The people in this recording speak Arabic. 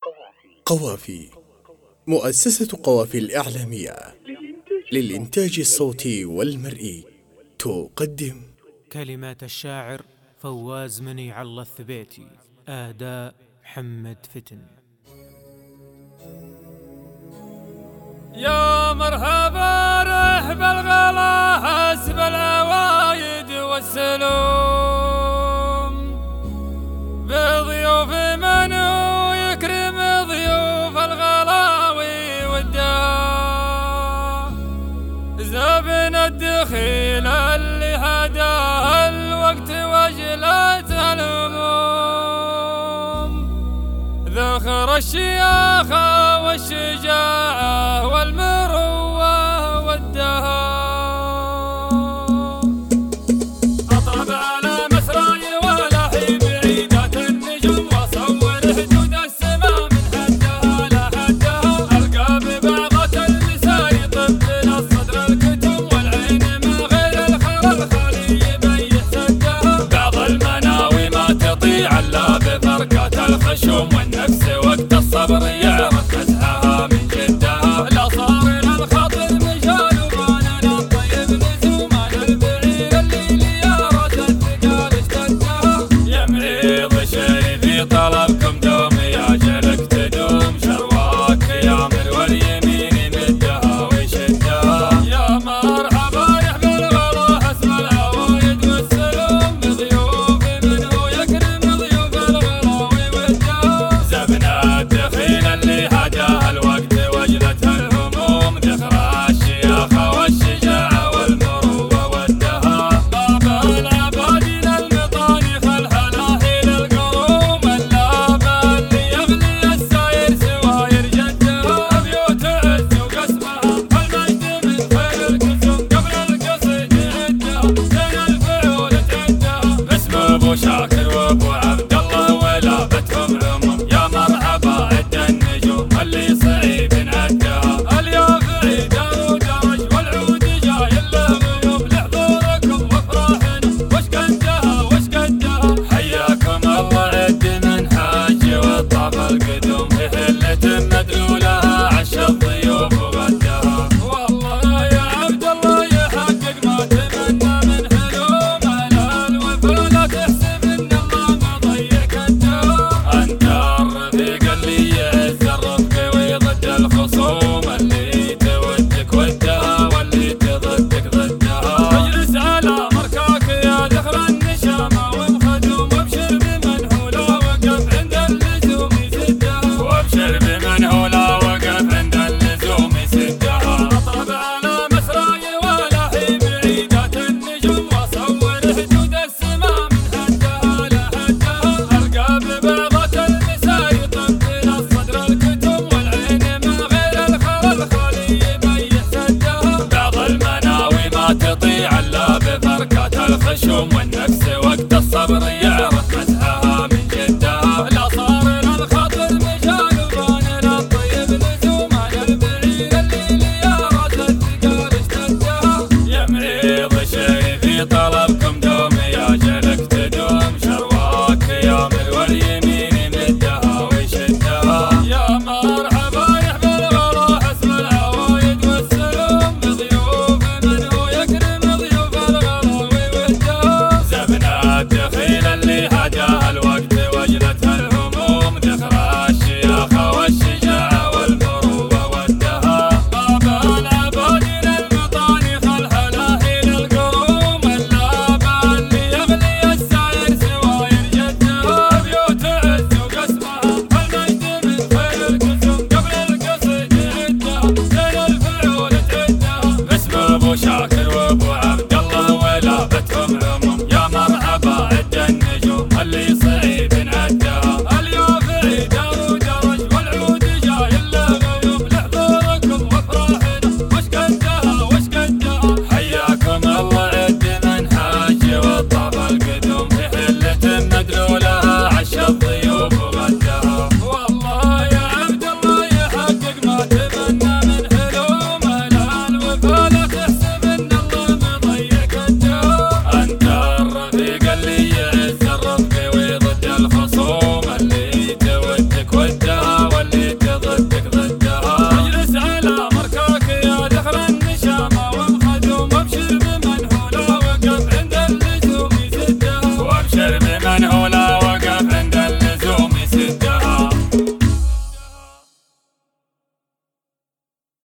قوافي، مؤسسة قوافي الإعلامية للإنتاج الصوتي والمرئي تقدم كلمات الشاعر فواز منيع الله الثبيتي، أداء محمد فتن. يا مرحبا رحب الغلا حسب العوايد والسلوم بضيوف من هو يكرم ضيوف الغلاوي والدار، زبن الدخيل اللي هداه الوقت وجلته الهموم، ذخر الشياخة والشجاعة والمروة والدهاء، أطرب على مسراي ولحي بعيدات النجوم، وصور حدود السماء من حدها لحدها، ألقى ببعضة اللسان يطبل الصدر الكتم، والعين ما غير الخرى الخالي يبيح سدها، بعض المناوي ما تطيع إلا بفرقة الخشوم، والنفس وقت الصبر يعرف مسحها من جدها، لا صار الخاطر مجال وباننا الطيب نسوم، على البعير الليل يا راس الثقال اشتدها، يا مريض شريفي طلبكم دوم يا جلك تدوم، شرواك يامر واليمين مدها ويشدها، يا مرحبا يحب الغلا حسب العوايد والسلوم بضيوف من هو يكرم ضيوف الغلاوي والدهاء، زبن الدخيل اللي هداه الوقت وجلته الهموم، ذخر الشياخة والشجاعة والمروة والدهاء، باب العبادين المطانيخ الحلاهيل القروم، اللابة اللي يغلي الساير سواير جدها، بيوت عز وقسمها المجد من خير القسم، قبل القصيد عدها زين الفعول تعدها، باسم ابو شاكر وابو عبد الله ولابتهم عموم، يا مرحبا عد النجوم اللي صعيب نعدها، اليافعي دار ودرج والعود جاي له غيوم، لحضوركم وافراحنا وش قدها حياكم الله عد من حاج والطاف القدوم، يهل